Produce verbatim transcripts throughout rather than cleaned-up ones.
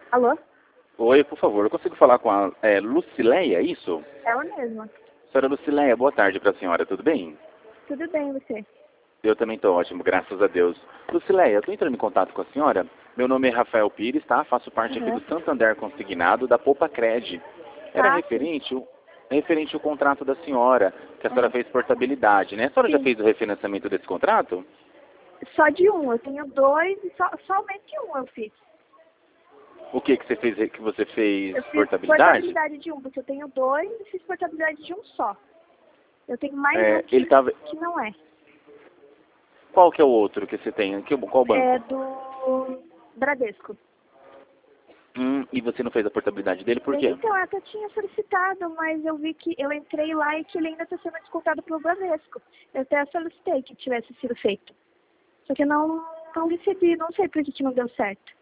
Alô? Oi, por favor, eu consigo falar com a é, Lucileia, é isso? É ela mesma. Senhora Lucileia, boa tarde para a senhora, tudo bem? Tudo bem, você? Eu também estou ótimo, graças a Deus. Lucileia, eu estou entrando em contato com a senhora. Meu nome é Rafael Pires, tá? Faço parte aqui Uhum. do Santander Consignado da Poupa Cred. Era Ah, referente, o- referente ao contrato da senhora, que a senhora sim. fez portabilidade, né? A senhora já Sim. fez o refinanciamento desse contrato? Só de um, eu tenho dois e só, somente um eu fiz. O que que você fez, que você fez Eu fiz portabilidade? portabilidade de um, porque eu tenho dois e fiz portabilidade de um só. Eu tenho mais É, um que, ele tava... que não é. Qual que é o outro que você tem? Que, qual banco? É do Bradesco. Hum, e você não fez a portabilidade dele, por quê? Então, eu até tinha solicitado, mas eu vi que eu entrei lá e que ele ainda está sendo descontado pelo Bradesco. Eu até solicitei que tivesse sido feito. Só que eu não, não recebi, não sei por que que não deu certo.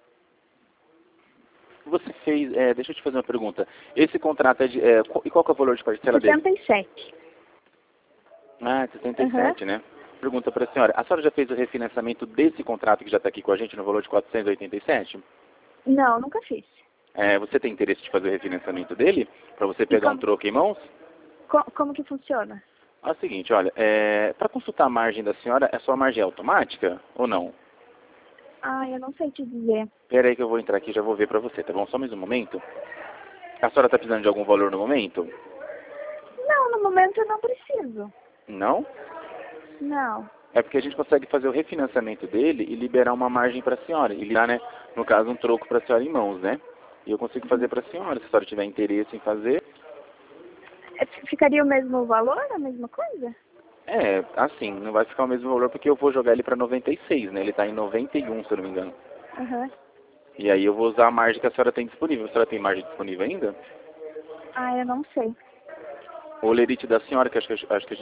Você fez, é, deixa eu te fazer uma pergunta. Esse contrato é de, é, qual, e qual que é o valor de parcela dele? sessenta e sete. Ah, sessenta e Aham. sete, né? Pergunta para a senhora, a senhora já fez o refinanciamento desse contrato que já está aqui com a gente no valor de quatrocentos e oitenta e sete? Não, nunca fiz. É, você tem interesse de fazer o refinanciamento dele? Para você E pegar um como, troco em mãos? co- como que funciona? É o seguinte, olha, é, para consultar a margem da senhora, a sua margem é automática ou não? Ah, eu não sei te dizer. Pera aí que eu vou entrar aqui e já vou ver para você, tá bom? Só mais um momento. A senhora está precisando de algum valor no momento? Não, no momento eu não preciso. Não? Não. É porque a gente consegue fazer o refinanciamento dele e liberar uma margem para a senhora. E dar, né, no caso, um troco para a senhora em mãos, né? E eu consigo fazer para a senhora, se a senhora tiver interesse em fazer. É, ficaria o mesmo valor, a mesma coisa? É, assim, não vai ficar o mesmo valor porque eu vou jogar ele para noventa e seis, né? Ele está em noventa e um, se eu não me engano. Aham. E aí eu vou usar a margem que a senhora tem disponível. A senhora tem margem disponível ainda? Ah, eu não sei. O lerite da senhora, que acho que, acho que a gente